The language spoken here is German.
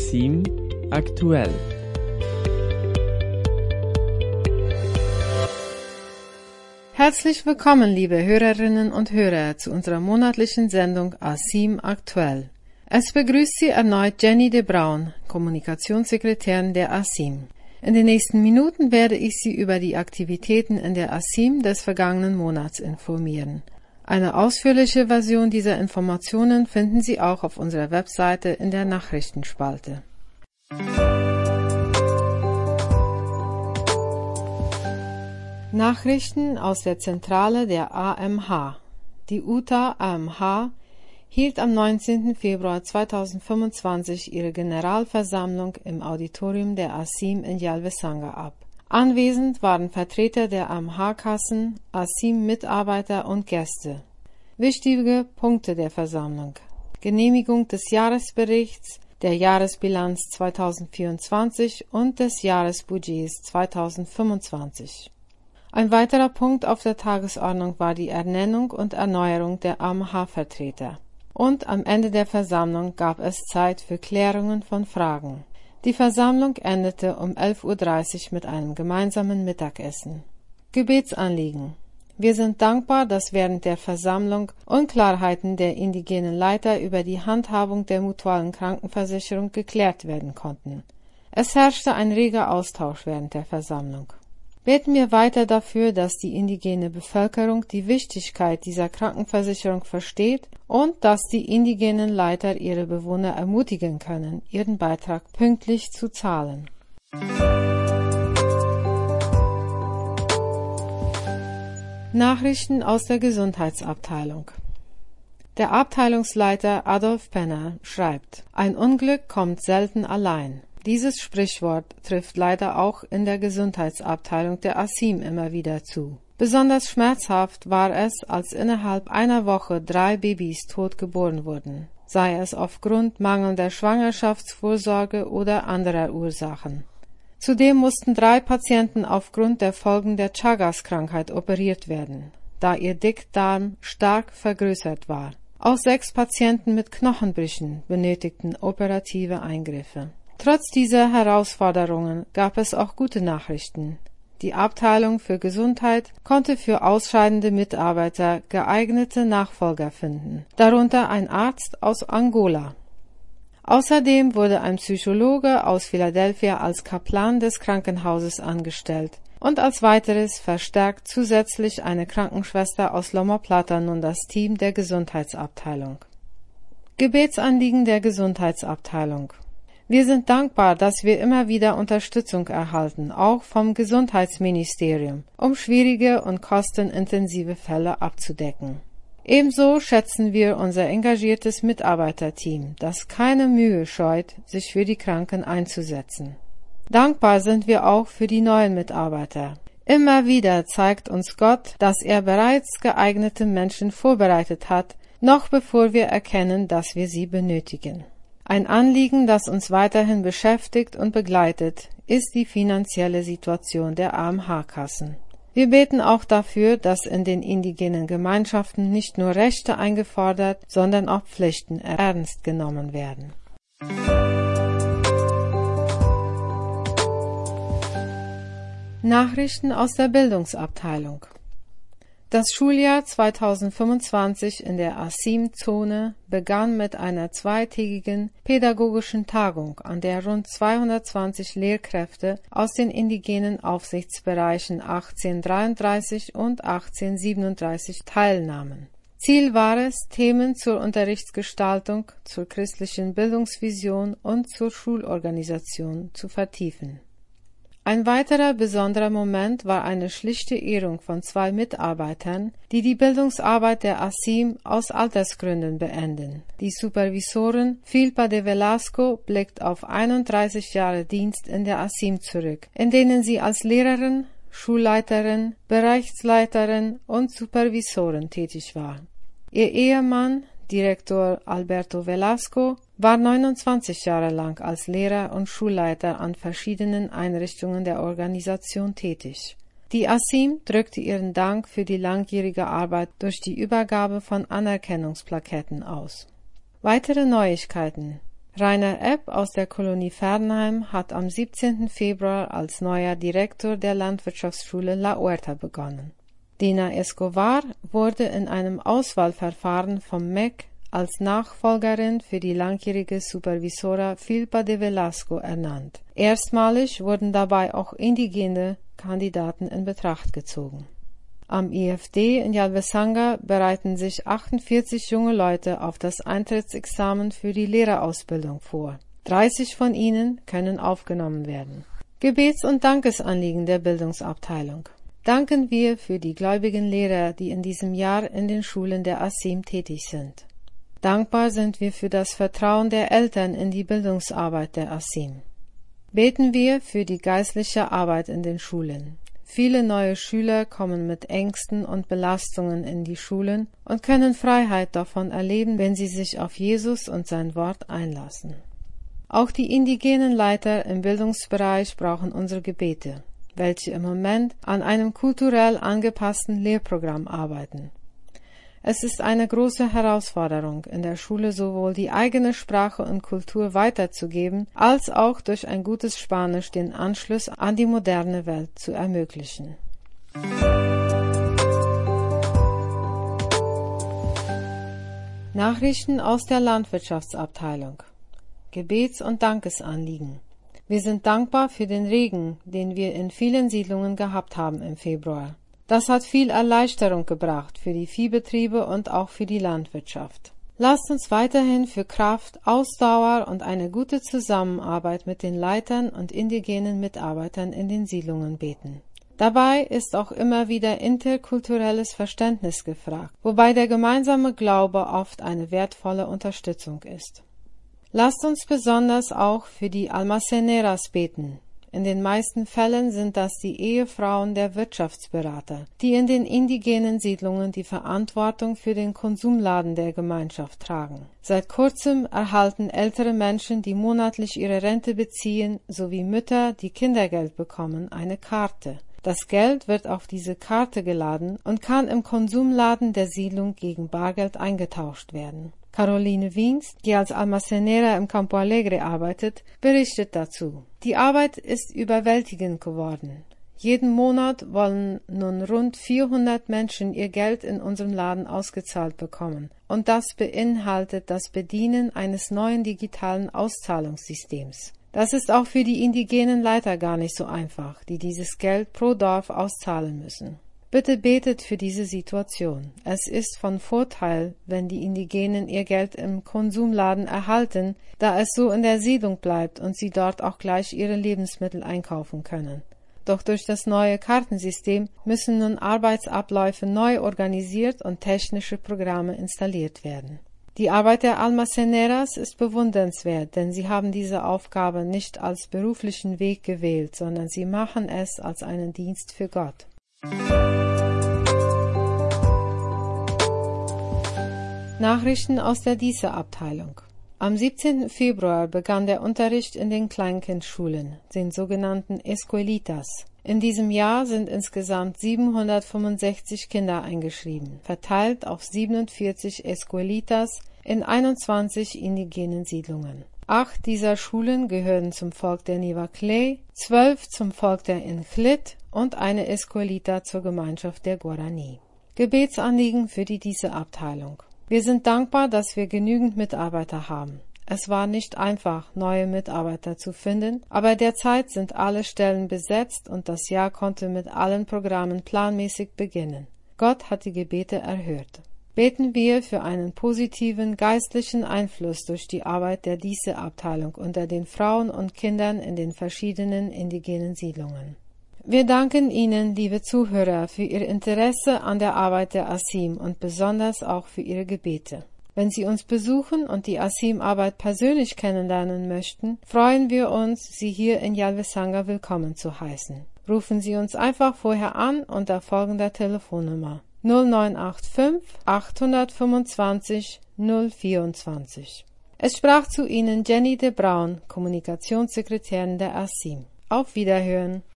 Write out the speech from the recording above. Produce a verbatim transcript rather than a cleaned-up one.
ASIM aktuell. Herzlich willkommen, liebe Hörerinnen und Hörer, zu unserer monatlichen Sendung ASIM aktuell. Es begrüßt Sie erneut Jenny de Braun, Kommunikationssekretärin der ASIM. In den nächsten Minuten werde ich Sie über die Aktivitäten in der ASIM des vergangenen Monats informieren. Eine ausführliche Version dieser Informationen finden Sie auch auf unserer Webseite in der Nachrichtenspalte. Nachrichten aus der Zentrale der A M H. Die U T A A M H hielt am neunzehnten Februar zweitausendfünfundzwanzig ihre Generalversammlung im Auditorium der ASIM in Yalvesanga ab. Anwesend waren Vertreter der A M H-Kassen, ASIM-Mitarbeiter und Gäste. Wichtige Punkte der Versammlung: Genehmigung des Jahresberichts, der Jahresbilanz zweitausendvierundzwanzig und des Jahresbudgets zweitausendfünfundzwanzig. Ein weiterer Punkt auf der Tagesordnung war die Ernennung und Erneuerung der A M H-Vertreter. Und am Ende der Versammlung gab es Zeit für Klärungen von Fragen. Die Versammlung endete um elf Uhr dreißig mit einem gemeinsamen Mittagessen. Gebetsanliegen: Wir sind dankbar, dass während der Versammlung Unklarheiten der indigenen Leiter über die Handhabung der mutualen Krankenversicherung geklärt werden konnten. Es herrschte ein reger Austausch während der Versammlung. Beten wir weiter dafür, dass die indigene Bevölkerung die Wichtigkeit dieser Krankenversicherung versteht und dass die indigenen Leiter ihre Bewohner ermutigen können, ihren Beitrag pünktlich zu zahlen. Nachrichten aus der Gesundheitsabteilung. Der Abteilungsleiter Adolf Penner schreibt: Ein Unglück kommt selten allein. Dieses Sprichwort trifft leider auch in der Gesundheitsabteilung der ASIM immer wieder zu. Besonders schmerzhaft war es, als innerhalb einer Woche drei Babys tot geboren wurden, sei es aufgrund mangelnder Schwangerschaftsvorsorge oder anderer Ursachen. Zudem mussten drei Patienten aufgrund der Folgen der Chagas-Krankheit operiert werden, da ihr Dickdarm stark vergrößert war. Auch sechs Patienten mit Knochenbrüchen benötigten operative Eingriffe. Trotz dieser Herausforderungen gab es auch gute Nachrichten. Die Abteilung für Gesundheit konnte für ausscheidende Mitarbeiter geeignete Nachfolger finden, darunter ein Arzt aus Angola. Außerdem wurde ein Psychologe aus Philadelphia als Kaplan des Krankenhauses angestellt und als weiteres verstärkt zusätzlich eine Krankenschwester aus Loma Plata nun das Team der Gesundheitsabteilung. Gebetsanliegen der Gesundheitsabteilung. Wir sind dankbar, dass wir immer wieder Unterstützung erhalten, auch vom Gesundheitsministerium, um schwierige und kostenintensive Fälle abzudecken. Ebenso schätzen wir unser engagiertes Mitarbeiterteam, das keine Mühe scheut, sich für die Kranken einzusetzen. Dankbar sind wir auch für die neuen Mitarbeiter. Immer wieder zeigt uns Gott, dass er bereits geeignete Menschen vorbereitet hat, noch bevor wir erkennen, dass wir sie benötigen. Ein Anliegen, das uns weiterhin beschäftigt und begleitet, ist die finanzielle Situation der A M H-Kassen. Wir beten auch dafür, dass in den indigenen Gemeinschaften nicht nur Rechte eingefordert, sondern auch Pflichten ernst genommen werden. Nachrichten aus der Bildungsabteilung. Das Schuljahr zweitausendfünfundzwanzig in der ASIM-Zone begann mit einer zweitägigen pädagogischen Tagung, an der rund zweihundertzwanzig Lehrkräfte aus den indigenen Aufsichtsbereichen achtzehnhundertdreiunddreißig und achtzehnhundertsiebenunddreißig teilnahmen. Ziel war es, Themen zur Unterrichtsgestaltung, zur christlichen Bildungsvision und zur Schulorganisation zu vertiefen. Ein weiterer besonderer Moment war eine schlichte Ehrung von zwei Mitarbeitern, die die Bildungsarbeit der ASIM aus Altersgründen beenden. Die Supervisorin Philpa de Velasco blickt auf einunddreißig Jahre Dienst in der ASIM zurück, in denen sie als Lehrerin, Schulleiterin, Bereichsleiterin und Supervisorin tätig war. Ihr Ehemann, Direktor Alberto Velasco, war neunundzwanzig Jahre lang als Lehrer und Schulleiter an verschiedenen Einrichtungen der Organisation tätig. Die ASIM drückte ihren Dank für die langjährige Arbeit durch die Übergabe von Anerkennungsplaketten aus. Weitere Neuigkeiten: Rainer Epp aus der Kolonie Fernheim hat am siebzehnten Februar als neuer Direktor der Landwirtschaftsschule La Huerta begonnen. Dina Escobar wurde in einem Auswahlverfahren vom M E C als Nachfolgerin für die langjährige Supervisora Filpa de Velasco ernannt. Erstmalig wurden dabei auch indigene Kandidaten in Betracht gezogen. Am I F D in Yalvesanga bereiten sich achtundvierzig junge Leute auf das Eintrittsexamen für die Lehrerausbildung vor. dreißig von ihnen können aufgenommen werden. Gebets- und Dankesanliegen der Bildungsabteilung. Danken wir für die gläubigen Lehrer, die in diesem Jahr in den Schulen der ASIM tätig sind. Dankbar sind wir für das Vertrauen der Eltern in die Bildungsarbeit der ASIM. Beten wir für die geistliche Arbeit in den Schulen. Viele neue Schüler kommen mit Ängsten und Belastungen in die Schulen und können Freiheit davon erleben, wenn sie sich auf Jesus und sein Wort einlassen. Auch die indigenen Leiter im Bildungsbereich brauchen unsere Gebete, welche im Moment an einem kulturell angepassten Lehrprogramm arbeiten. Es ist eine große Herausforderung, in der Schule sowohl die eigene Sprache und Kultur weiterzugeben, als auch durch ein gutes Spanisch den Anschluss an die moderne Welt zu ermöglichen. Nachrichten aus der Landwirtschaftsabteilung. Gebets- und Dankesanliegen. Wir sind dankbar für den Regen, den wir in vielen Siedlungen gehabt haben im Februar. Das hat viel Erleichterung gebracht für die Viehbetriebe und auch für die Landwirtschaft. Lasst uns weiterhin für Kraft, Ausdauer und eine gute Zusammenarbeit mit den Leitern und indigenen Mitarbeitern in den Siedlungen beten. Dabei ist auch immer wieder interkulturelles Verständnis gefragt, wobei der gemeinsame Glaube oft eine wertvolle Unterstützung ist. Lasst uns besonders auch für die Almaceneras beten. In den meisten Fällen sind das die Ehefrauen der Wirtschaftsberater, die in den indigenen Siedlungen die Verantwortung für den Konsumladen der Gemeinschaft tragen. Seit kurzem erhalten ältere Menschen, die monatlich ihre Rente beziehen, sowie Mütter, die Kindergeld bekommen, eine Karte. Das Geld wird auf diese Karte geladen und kann im Konsumladen der Siedlung gegen Bargeld eingetauscht werden. Caroline Wiens, die als Almacenera im Campo Alegre arbeitet, berichtet dazu. Die Arbeit ist überwältigend geworden. Jeden Monat wollen nun rund vierhundert Menschen ihr Geld in unserem Laden ausgezahlt bekommen. Und das beinhaltet das Bedienen eines neuen digitalen Auszahlungssystems. Das ist auch für die indigenen Leiter gar nicht so einfach, die dieses Geld pro Dorf auszahlen müssen. Bitte betet für diese Situation. Es ist von Vorteil, wenn die Indigenen ihr Geld im Konsumladen erhalten, da es so in der Siedlung bleibt und sie dort auch gleich ihre Lebensmittel einkaufen können. Doch durch das neue Kartensystem müssen nun Arbeitsabläufe neu organisiert und technische Programme installiert werden. Die Arbeit der Almaceneras ist bewundernswert, denn sie haben diese Aufgabe nicht als beruflichen Weg gewählt, sondern sie machen es als einen Dienst für Gott. Nachrichten aus der Diese-Abteilung. Am siebzehnten Februar begann der Unterricht in den Kleinkindschulen, den sogenannten Escuelitas. In diesem Jahr sind insgesamt siebenhundertfünfundsechzig Kinder eingeschrieben, verteilt auf siebenundvierzig Escuelitas in einundzwanzig indigenen Siedlungen. Acht dieser Schulen gehören zum Volk der Nivaclé, zwölf zum Volk der Inclit und eine Escuelita zur Gemeinschaft der Guarani. Gebetsanliegen für die Diese-Abteilung. Wir sind dankbar, dass wir genügend Mitarbeiter haben. Es war nicht einfach, neue Mitarbeiter zu finden, aber derzeit sind alle Stellen besetzt und das Jahr konnte mit allen Programmen planmäßig beginnen. Gott hat die Gebete erhört. Beten wir für einen positiven geistlichen Einfluss durch die Arbeit der Diese-Abteilung unter den Frauen und Kindern in den verschiedenen indigenen Siedlungen. Wir danken Ihnen, liebe Zuhörer, für Ihr Interesse an der Arbeit der ASIM und besonders auch für Ihre Gebete. Wenn Sie uns besuchen und die ASIM-Arbeit persönlich kennenlernen möchten, freuen wir uns, Sie hier in Yalvesanga willkommen zu heißen. Rufen Sie uns einfach vorher an unter folgender Telefonnummer null neun acht fünf achthundertfünfundzwanzig null vierundzwanzig. Es sprach zu Ihnen Jenny de Braun, Kommunikationssekretärin der ASIM. Auf Wiederhören!